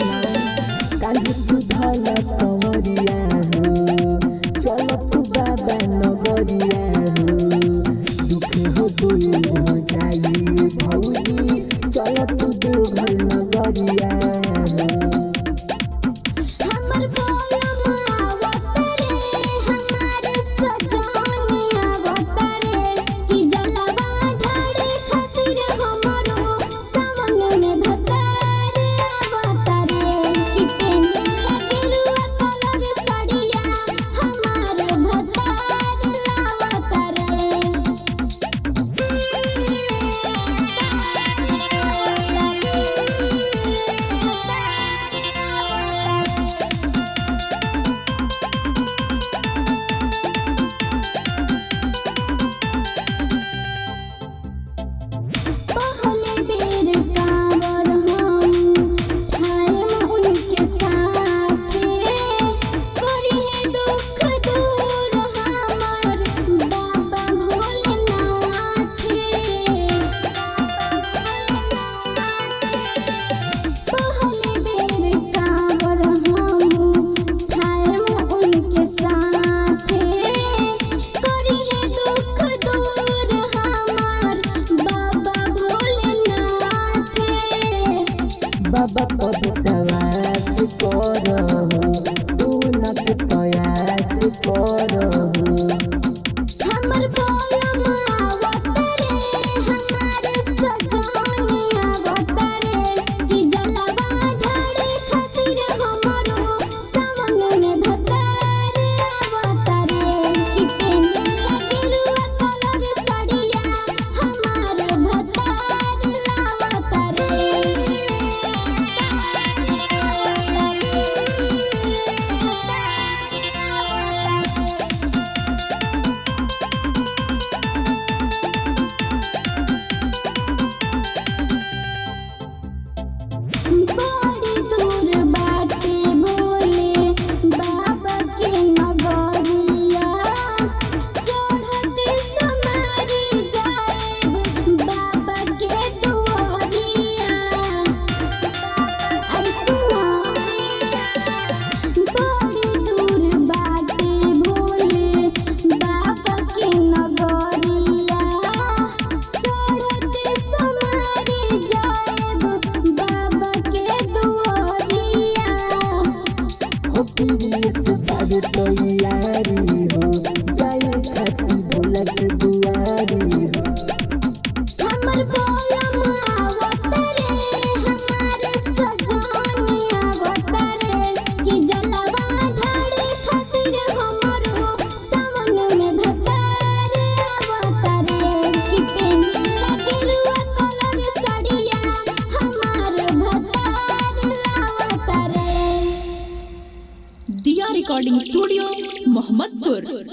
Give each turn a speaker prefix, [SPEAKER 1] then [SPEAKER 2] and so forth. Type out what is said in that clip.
[SPEAKER 1] कान्हे तू धल कंवरिया हो चल तू बाबा नगरिया हो दुख हो दूर हो जाई भौजी चल तू देवघर नगरिया हो। बाबा पर विश्वास करहु तू न प्रयास करहु
[SPEAKER 2] हमर बोलम आवतरे हमारे सजनी आवतरे कि जलवा ढारे खातिर हमरो सावन में भतारे आवतरे कि पेनी लगिरुआ कलर साड़िया हमार भतारे लावतरे। बड़ी दूर बाटे भोले बाबा के नगरिया चढ़ते समारी जाएब बाबा के दुआरिया। अरे सुनो बड़ी दूर बाटे भोले बाबा के नगरिया चढ़ते समारी जाएब बाबा के दुआरिया।
[SPEAKER 1] हो पीरी से बाग तैयारी हो जाए खाती भोला के दुआरी हो।
[SPEAKER 2] हमर बोलम आवतरे हमारे सजनी आवतरे कि जलवा ढारे खातिर हमरो सावन में भतारे आवतरे कि पेनी लगिरुआ कलर साड़िया हमार भतारे लावतरे।
[SPEAKER 3] दिया रिकॉर्डिंग स्टूडियो मोहम्मदपुर।